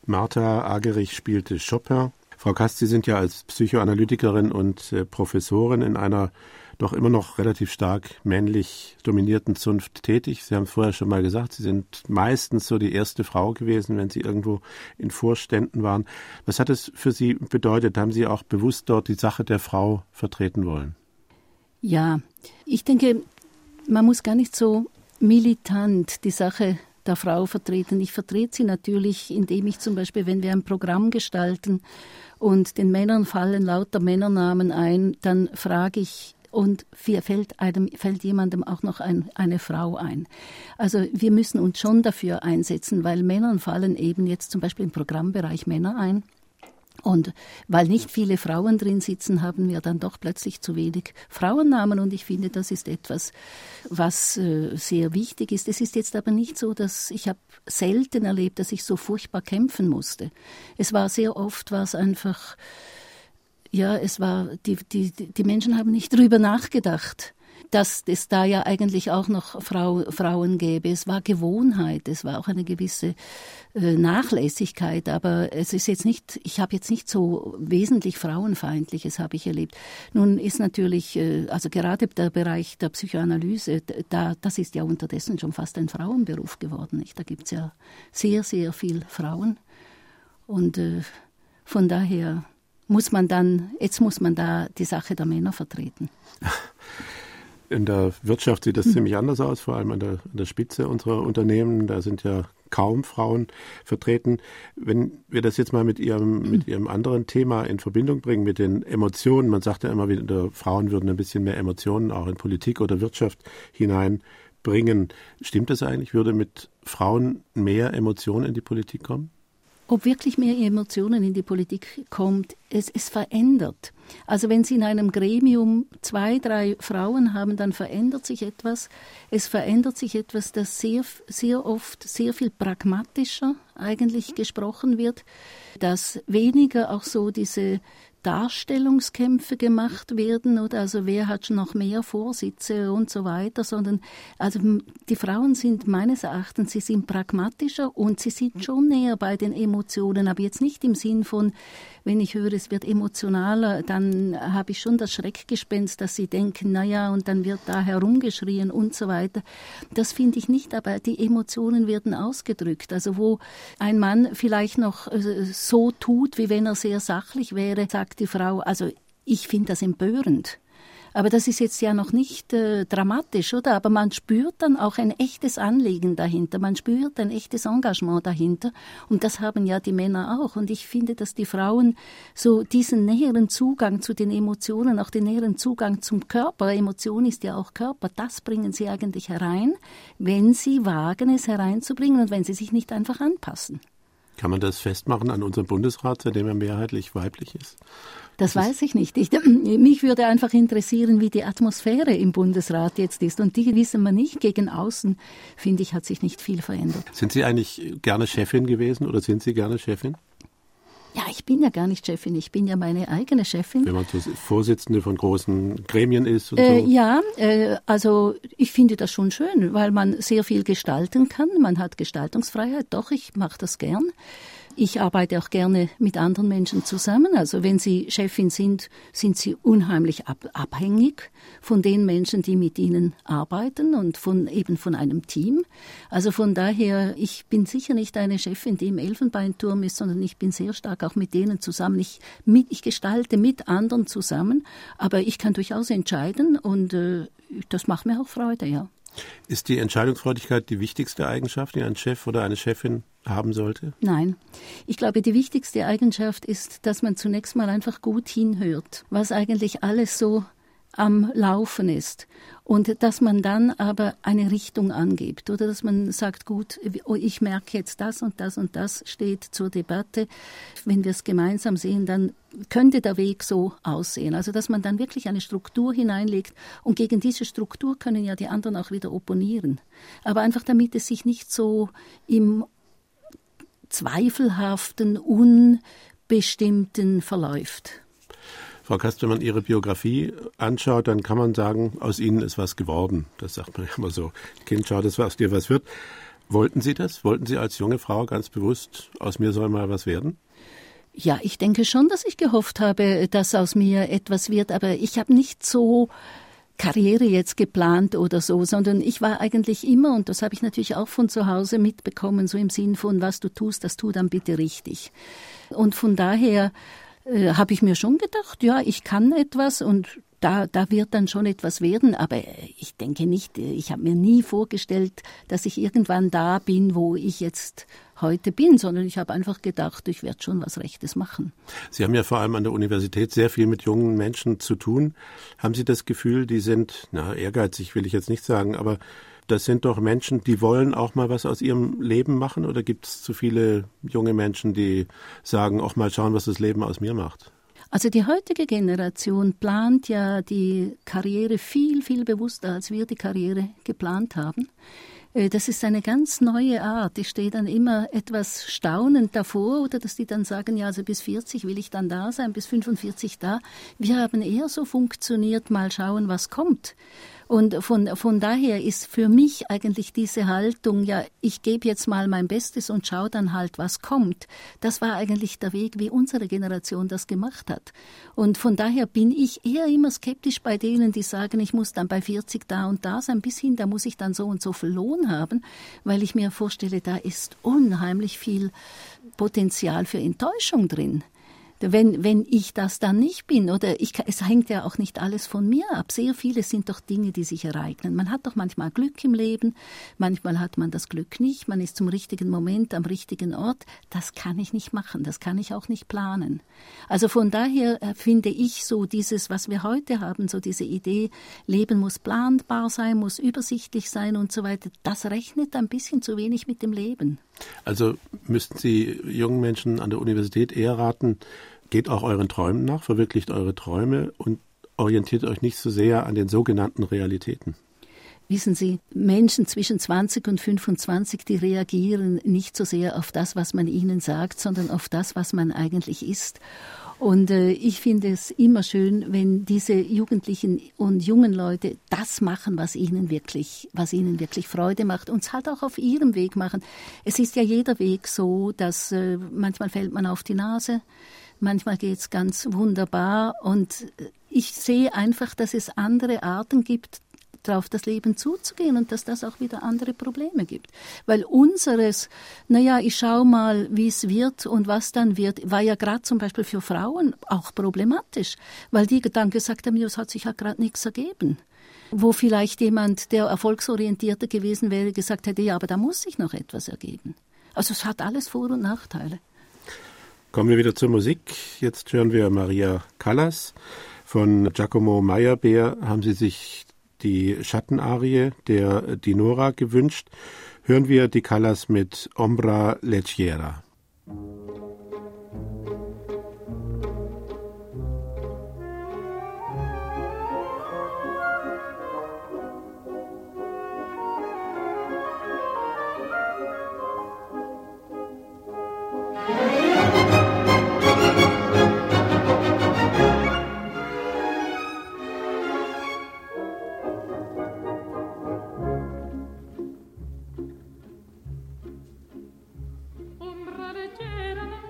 Martha Argerich spielte Chopin. Frau Kast, Sie sind ja als Psychoanalytikerin und Professorin in einer doch immer noch relativ stark männlich dominierten Zunft tätig. Sie haben es vorher schon mal gesagt, Sie sind meistens so die erste Frau gewesen, wenn Sie irgendwo in Vorständen waren. Was hat es für Sie bedeutet? Haben Sie auch bewusst dort die Sache der Frau vertreten wollen? Ja, ich denke, man muss gar nicht so militant die Sache der Frau vertreten. Ich vertrete sie natürlich, indem ich zum Beispiel, wenn wir ein Programm gestalten und den Männern fallen lauter Männernamen ein, dann frage ich, und fällt jemandem auch noch eine Frau ein. Also wir müssen uns schon dafür einsetzen, weil Männern fallen eben jetzt zum Beispiel im Programmbereich Männer ein. Und weil nicht viele Frauen drin sitzen, haben wir dann doch plötzlich zu wenig Frauennamen. Und ich finde, das ist etwas, was sehr wichtig ist. Es ist jetzt aber nicht so, dass ich habe selten erlebt, dass ich so furchtbar kämpfen musste. Es war sehr oft, war es einfach, ja, es war, die Menschen haben nicht drüber nachgedacht, dass es da ja eigentlich auch noch Frauen gäbe. Es war Gewohnheit, es war auch eine gewisse Nachlässigkeit, aber es ist jetzt nicht, ich habe jetzt nicht so wesentlich Frauenfeindliches habe ich erlebt. Nun ist natürlich, also gerade der Bereich der Psychoanalyse, das ist ja unterdessen schon fast ein Frauenberuf geworden, nicht? Da gibt es ja sehr, sehr viel Frauen und von daher muss man da die Sache der Männer vertreten. In der Wirtschaft sieht das ziemlich anders aus, vor allem an der Spitze unserer Unternehmen. Da sind ja kaum Frauen vertreten. Wenn wir das jetzt mal mit Ihrem anderen Thema in Verbindung bringen, mit den Emotionen, man sagt ja immer wieder, Frauen würden ein bisschen mehr Emotionen auch in Politik oder Wirtschaft hineinbringen. Stimmt das eigentlich? Würde mit Frauen mehr Emotionen in die Politik kommen? Ob wirklich mehr Emotionen in die Politik kommt, es verändert. Also wenn Sie in einem Gremium 2, 3 Frauen haben, dann verändert sich etwas. Es verändert sich etwas, das sehr, sehr oft sehr viel pragmatischer eigentlich gesprochen wird, dass weniger auch so diese Darstellungskämpfe gemacht werden oder also wer hat schon noch mehr Vorsitze und so weiter, sondern also die Frauen sind meines Erachtens, sie sind pragmatischer und sie sind schon näher bei den Emotionen, aber jetzt nicht im Sinn von, wenn ich höre, es wird emotionaler, dann habe ich schon das Schreckgespenst, dass sie denken, naja, und dann wird da herumgeschrien und so weiter. Das finde ich nicht, aber die Emotionen werden ausgedrückt. Also wo ein Mann vielleicht noch so tut, wie wenn er sehr sachlich wäre, sagt die Frau, also ich finde das empörend. Aber das ist jetzt ja noch nicht dramatisch, oder? Aber man spürt dann auch ein echtes Anliegen dahinter. Man spürt ein echtes Engagement dahinter. Und das haben ja die Männer auch. Und ich finde, dass die Frauen so diesen näheren Zugang zu den Emotionen, auch den näheren Zugang zum Körper, Emotion ist ja auch Körper, das bringen sie eigentlich herein, wenn sie wagen, es hereinzubringen und wenn sie sich nicht einfach anpassen. Kann man das festmachen an unserem Bundesrat, seitdem er mehrheitlich weiblich ist? Das weiß ich nicht. Mich würde einfach interessieren, wie die Atmosphäre im Bundesrat jetzt ist. Und die wissen wir nicht. Gegen außen, finde ich, hat sich nicht viel verändert. Sind Sie eigentlich gerne Chefin gewesen oder sind Sie gerne Chefin? Ja, ich bin ja gar nicht Chefin. Ich bin ja meine eigene Chefin. Wenn man so Vorsitzende von großen Gremien ist und so? Ja, also ich finde das schon schön, weil man sehr viel gestalten kann. Man hat Gestaltungsfreiheit. Doch, ich mache das gern. Ich arbeite auch gerne mit anderen Menschen zusammen. Also wenn Sie Chefin sind, sind Sie unheimlich abhängig von den Menschen, die mit Ihnen arbeiten und von einem Team. Also von daher, ich bin sicher nicht eine Chefin, die im Elfenbeinturm ist, sondern ich bin sehr stark auch mit denen zusammen. Ich gestalte mit anderen zusammen, aber ich kann durchaus entscheiden und das macht mir auch Freude, ja. Ist die Entscheidungsfreudigkeit die wichtigste Eigenschaft, die ein Chef oder eine Chefin haben sollte? Nein. Ich glaube, die wichtigste Eigenschaft ist, dass man zunächst mal einfach gut hinhört, was eigentlich alles so am Laufen ist. Und dass man dann aber eine Richtung angibt oder dass man sagt, gut, ich merke jetzt das und das steht zur Debatte. Wenn wir es gemeinsam sehen, dann könnte der Weg so aussehen. Also dass man dann wirklich eine Struktur hineinlegt und gegen diese Struktur können ja die anderen auch wieder opponieren. Aber einfach damit es sich nicht so im zweifelhaften, unbestimmten verläuft. Frau Kast, wenn man Ihre Biografie anschaut, dann kann man sagen, aus Ihnen ist was geworden. Das sagt man immer so. Kind, schau, dass aus dir was wird. Wollten Sie das? Wollten Sie als junge Frau ganz bewusst, aus mir soll mal was werden? Ja, ich denke schon, dass ich gehofft habe, dass aus mir etwas wird, aber ich habe nicht so Karriere jetzt geplant oder so, sondern ich war eigentlich immer, und das habe ich natürlich auch von zu Hause mitbekommen, so im Sinn von, was du tust, das tu dann bitte richtig. Und von daher habe ich mir schon gedacht, ja, ich kann etwas und da wird dann schon etwas werden, aber ich denke nicht, ich habe mir nie vorgestellt, dass ich irgendwann da bin, wo ich jetzt heute bin, sondern ich habe einfach gedacht, ich werde schon was Rechtes machen. Sie haben ja vor allem an der Universität sehr viel mit jungen Menschen zu tun. Haben Sie das Gefühl, die sind, ehrgeizig will ich jetzt nicht sagen, aber das sind doch Menschen, die wollen auch mal was aus ihrem Leben machen, oder gibt es zu viele junge Menschen, die sagen, auch mal schauen, was das Leben aus mir macht? Also die heutige Generation plant ja die Karriere viel, viel bewusster, als wir die Karriere geplant haben. Das ist eine ganz neue Art. Ich stehe dann immer etwas staunend davor, oder dass die dann sagen, ja, also bis 40 will ich dann da sein, bis 45 da. Wir haben eher so funktioniert, mal schauen, was kommt. Und von daher ist für mich eigentlich diese Haltung, ja, ich gebe jetzt mal mein Bestes und schaue dann halt, was kommt. Das war eigentlich der Weg, wie unsere Generation das gemacht hat. Und von daher bin ich eher immer skeptisch bei denen, die sagen, ich muss dann bei 40 da und da sein, bis hin, da muss ich dann so und so viel Lohn haben, weil ich mir vorstelle, da ist unheimlich viel Potenzial für Enttäuschung drin. Wenn ich das dann nicht bin, oder es hängt ja auch nicht alles von mir ab. Sehr viele sind doch Dinge, die sich ereignen. Man hat doch manchmal Glück im Leben, manchmal hat man das Glück nicht, man ist zum richtigen Moment am richtigen Ort. Das kann ich nicht machen, das kann ich auch nicht planen. Also von daher finde ich so dieses, was wir heute haben, so diese Idee, Leben muss planbar sein, muss übersichtlich sein und so weiter, das rechnet ein bisschen zu wenig mit dem Leben. Also müssten Sie jungen Menschen an der Universität eher raten, geht auch euren Träumen nach, verwirklicht eure Träume und orientiert euch nicht so sehr an den sogenannten Realitäten. Wissen Sie, Menschen zwischen 20 und 25, die reagieren nicht so sehr auf das, was man ihnen sagt, sondern auf das, was man eigentlich ist. Und ich finde es immer schön, wenn diese Jugendlichen und jungen Leute das machen, was ihnen wirklich Freude macht und es halt auch auf ihrem Weg machen. Es ist ja jeder Weg so, dass manchmal fällt man auf die Nase, manchmal geht es ganz wunderbar und ich sehe einfach, dass es andere Arten gibt, darauf das Leben zuzugehen und dass das auch wieder andere Probleme gibt. Weil unseres, ich schaue mal, wie es wird und was dann wird, war ja gerade zum Beispiel für Frauen auch problematisch, weil die dann gesagt haben, es hat sich ja gerade nichts ergeben. Wo vielleicht jemand, der erfolgsorientierter gewesen wäre, gesagt hätte, ja, aber da muss sich noch etwas ergeben. Also es hat alles Vor- und Nachteile. Kommen wir wieder zur Musik. Jetzt hören wir Maria Callas. Von Giacomo Meyerbeer haben Sie sich die Schattenarie der Dinora gewünscht. Hören wir die Callas mit Ombra Leggera. Ombra leggera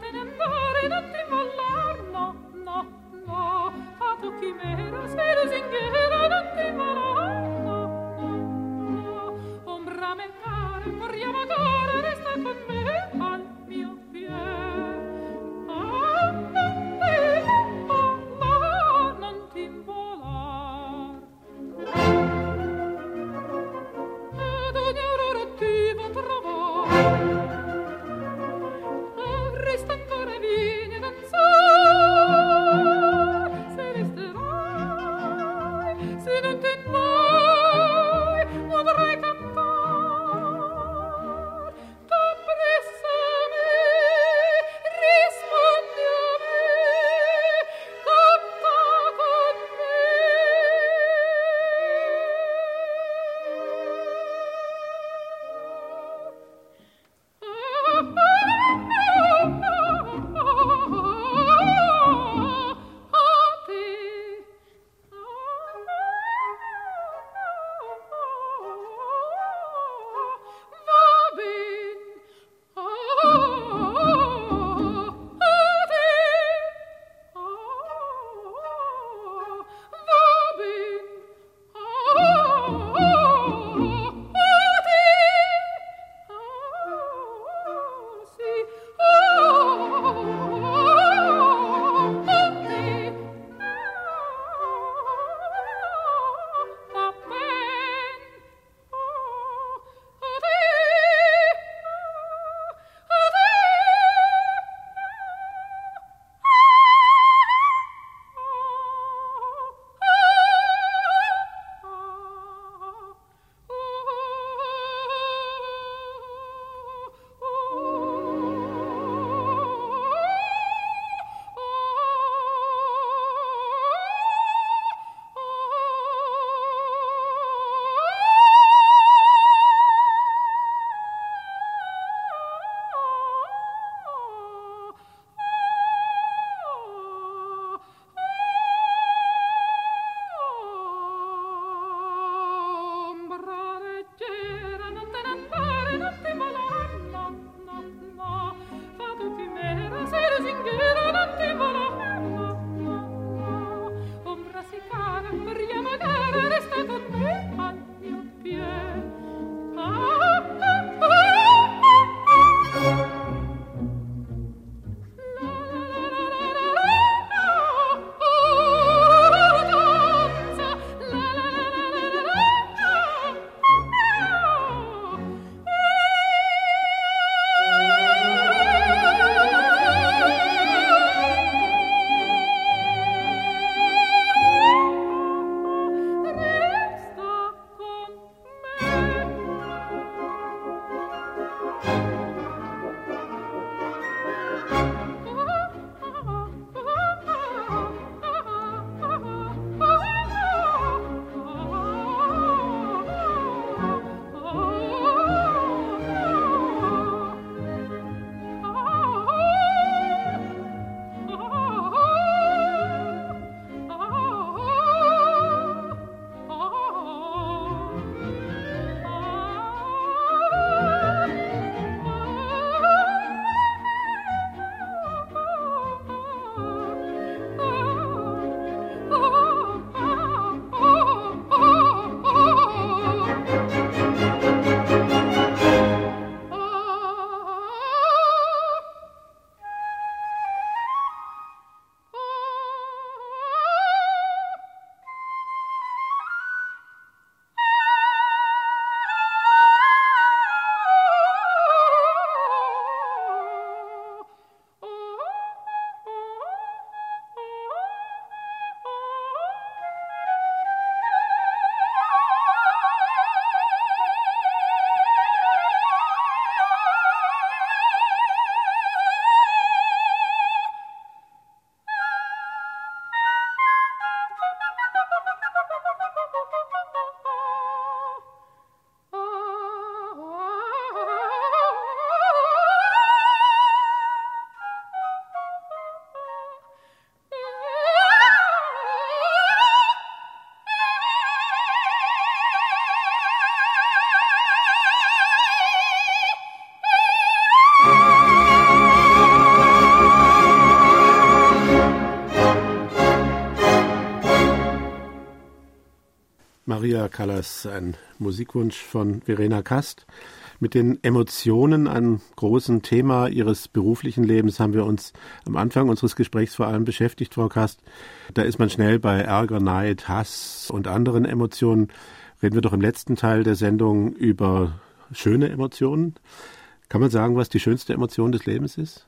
Maria Callas, ein Musikwunsch von Verena Kast. Mit den Emotionen, einem großen Thema Ihres beruflichen Lebens, haben wir uns am Anfang unseres Gesprächs vor allem beschäftigt, Frau Kast. Da ist man schnell bei Ärger, Neid, Hass und anderen Emotionen. Reden wir doch im letzten Teil der Sendung über schöne Emotionen. Kann man sagen, was die schönste Emotion des Lebens ist?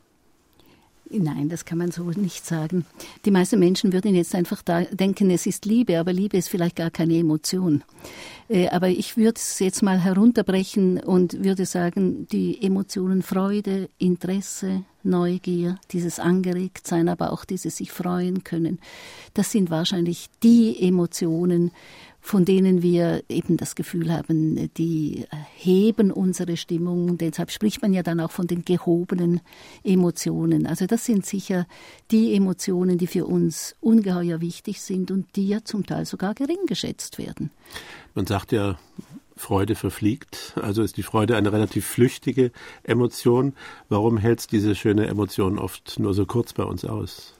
Nein, das kann man so nicht sagen. Die meisten Menschen würden jetzt einfach denken, es ist Liebe, aber Liebe ist vielleicht gar keine Emotion. Aber ich würde es jetzt mal herunterbrechen und würde sagen, die Emotionen Freude, Interesse, Neugier, dieses Angeregtsein, aber auch dieses sich freuen können, das sind wahrscheinlich die Emotionen, von denen wir eben das Gefühl haben, die heben unsere Stimmung. Deshalb spricht man ja dann auch von den gehobenen Emotionen. Also das sind sicher die Emotionen, die für uns ungeheuer wichtig sind und die ja zum Teil sogar gering geschätzt werden. Man sagt ja, Freude verfliegt, also ist die Freude eine relativ flüchtige Emotion. Warum hält diese schöne Emotion oft nur so kurz bei uns aus?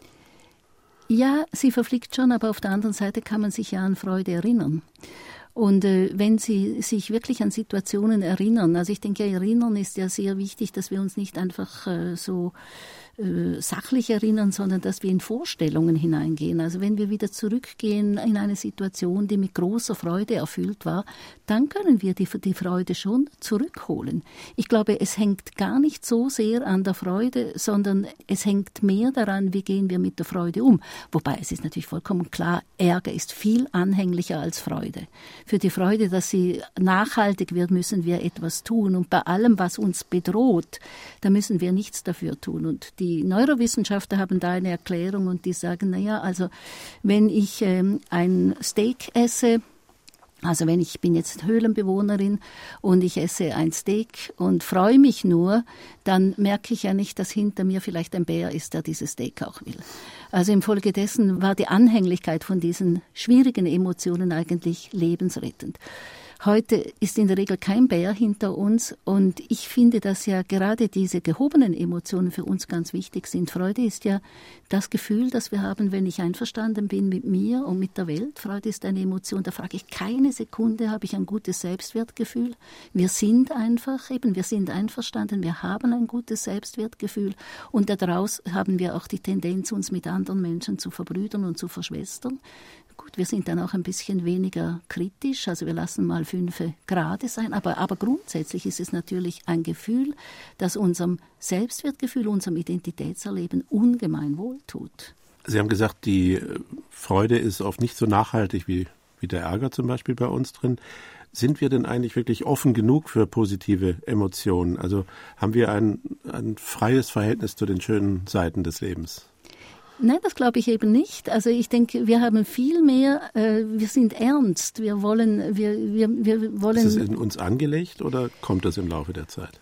Ja, sie verfliegt schon, aber auf der anderen Seite kann man sich ja an Freude erinnern. Und wenn Sie sich wirklich an Situationen erinnern, also ich denke, erinnern ist ja sehr wichtig, dass wir uns nicht einfach so sachlich erinnern, sondern dass wir in Vorstellungen hineingehen. Also wenn wir wieder zurückgehen in eine Situation, die mit großer Freude erfüllt war, dann können wir die Freude schon zurückholen. Ich glaube, es hängt gar nicht so sehr an der Freude, sondern es hängt mehr daran, wie gehen wir mit der Freude um. Wobei es ist natürlich vollkommen klar, Ärger ist viel anhänglicher als Freude. Für die Freude, dass sie nachhaltig wird, müssen wir etwas tun. Und bei allem, was uns bedroht, da müssen wir nichts dafür tun. Und die Neurowissenschaftler haben da eine Erklärung und die sagen, naja, also wenn ich ein Steak esse, also wenn ich bin jetzt Höhlenbewohnerin und ich esse ein Steak und freue mich nur, dann merke ich ja nicht, dass hinter mir vielleicht ein Bär ist, der dieses Steak auch will. Also infolgedessen war die Anhänglichkeit von diesen schwierigen Emotionen eigentlich lebensrettend. Heute ist in der Regel kein Bär hinter uns und ich finde, dass ja gerade diese gehobenen Emotionen für uns ganz wichtig sind. Freude ist ja das Gefühl, das wir haben, wenn ich einverstanden bin mit mir und mit der Welt. Freude ist eine Emotion, da frage ich keine Sekunde, habe ich ein gutes Selbstwertgefühl. Wir sind einfach wir sind einverstanden, wir haben ein gutes Selbstwertgefühl und daraus haben wir auch die Tendenz, uns mit anderen Menschen zu verbrüdern und zu verschwestern. Gut, wir sind dann auch ein bisschen weniger kritisch, also wir lassen mal 5 Grade sein, aber grundsätzlich ist es natürlich ein Gefühl, das unserem Selbstwertgefühl, unserem Identitätserleben ungemein wohltut. Sie haben gesagt, die Freude ist oft nicht so nachhaltig wie der Ärger zum Beispiel bei uns drin. Sind wir denn eigentlich wirklich offen genug für positive Emotionen? Also haben wir ein freies Verhältnis zu den schönen Seiten des Lebens? Nein, das glaube ich eben nicht. Also ich denke, wir haben viel mehr, wir sind ernst, wir wollen... Ist es in uns angelegt oder kommt das im Laufe der Zeit?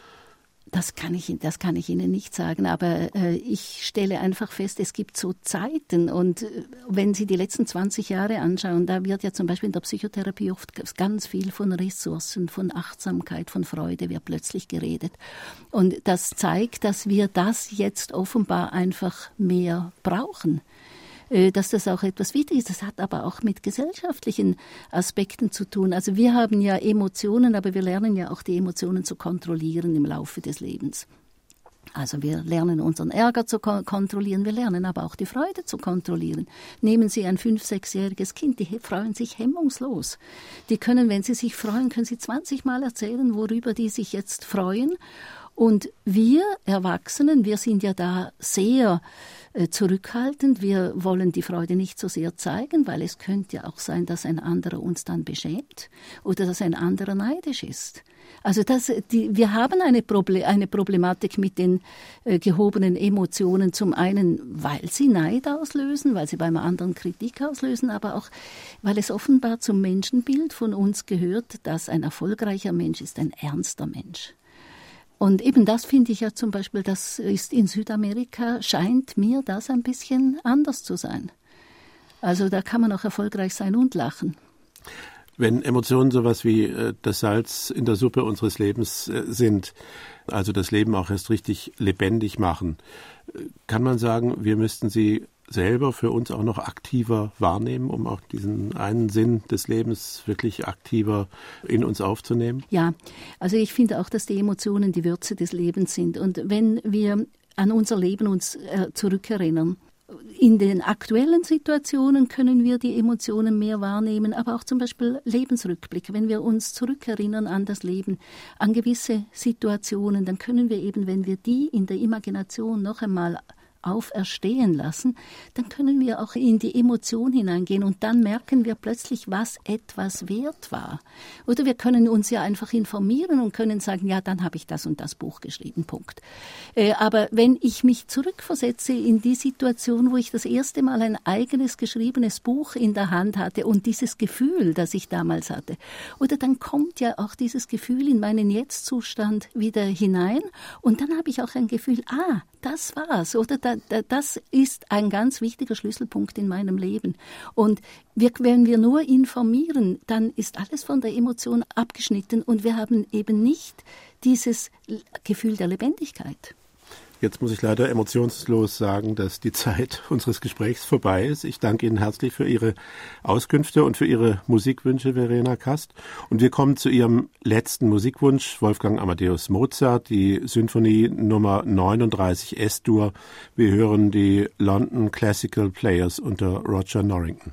Das kann ich Ihnen nicht sagen, aber ich stelle einfach fest, es gibt so Zeiten und wenn Sie die letzten 20 Jahre anschauen, da wird ja zum Beispiel in der Psychotherapie oft ganz viel von Ressourcen, von Achtsamkeit, von Freude wird plötzlich geredet. Und das zeigt, dass wir das jetzt offenbar einfach mehr brauchen. Dass das auch etwas wichtig ist. Das hat aber auch mit gesellschaftlichen Aspekten zu tun. Also wir haben ja Emotionen, aber wir lernen ja auch die Emotionen zu kontrollieren im Laufe des Lebens. Also wir lernen unseren Ärger zu kontrollieren, wir lernen aber auch die Freude zu kontrollieren. Nehmen Sie ein 5-, 6-jähriges Kind, die freuen sich hemmungslos. Die können, wenn sie sich freuen, können sie 20 Mal erzählen, worüber die sich jetzt freuen. Und wir Erwachsenen, wir sind ja da sehr zurückhaltend. Wir wollen die Freude nicht so sehr zeigen, weil es könnte ja auch sein, dass ein anderer uns dann beschämt oder dass ein anderer neidisch ist. Also wir haben eine Problematik mit den gehobenen Emotionen. Zum einen, weil sie Neid auslösen, weil sie beim anderen Kritik auslösen, aber auch, weil es offenbar zum Menschenbild von uns gehört, dass ein erfolgreicher Mensch ist ein ernster Mensch. Und eben das finde ich ja zum Beispiel, das ist in Südamerika, scheint mir das ein bisschen anders zu sein. Also da kann man auch erfolgreich sein und lachen. Wenn Emotionen sowas wie das Salz in der Suppe unseres Lebens sind, also das Leben auch erst richtig lebendig machen, kann man sagen, wir müssten sie selber für uns auch noch aktiver wahrnehmen, um auch diesen einen Sinn des Lebens wirklich aktiver in uns aufzunehmen? Ja, also ich finde auch, dass die Emotionen die Würze des Lebens sind. Und wenn wir an unser Leben uns zurückerinnern, in den aktuellen Situationen können wir die Emotionen mehr wahrnehmen, aber auch zum Beispiel Lebensrückblicke. Wenn wir uns zurückerinnern an das Leben, an gewisse Situationen, dann können wir eben, wenn wir die in der Imagination noch einmal auferstehen lassen, dann können wir auch in die Emotion hineingehen und dann merken wir plötzlich, was etwas wert war. Oder wir können uns ja einfach informieren und können sagen, ja, dann habe ich das und das Buch geschrieben, Punkt. Aber wenn ich mich zurückversetze in die Situation, wo ich das erste Mal ein eigenes geschriebenes Buch in der Hand hatte und dieses Gefühl, das ich damals hatte, oder dann kommt ja auch dieses Gefühl in meinen Jetzt-Zustand wieder hinein und dann habe ich auch ein Gefühl, das war's, oder das ist ein ganz wichtiger Schlüsselpunkt in meinem Leben. Und wenn wir nur informieren, dann ist alles von der Emotion abgeschnitten und wir haben eben nicht dieses Gefühl der Lebendigkeit. Jetzt muss ich leider emotionslos sagen, dass die Zeit unseres Gesprächs vorbei ist. Ich danke Ihnen herzlich für Ihre Auskünfte und für Ihre Musikwünsche, Verena Kast. Und wir kommen zu Ihrem letzten Musikwunsch, Wolfgang Amadeus Mozart, die Symphonie Nummer 39 S-Dur. Wir hören die London Classical Players unter Roger Norrington.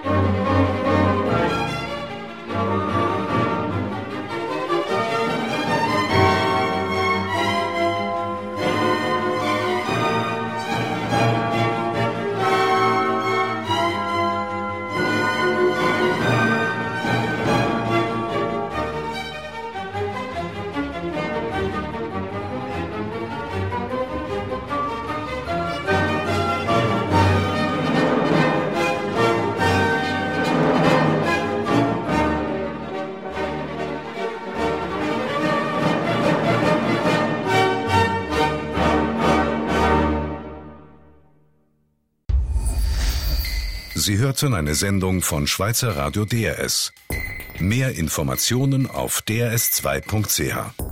Sie hörten eine Sendung von Schweizer Radio DRS. Mehr Informationen auf drs2.ch.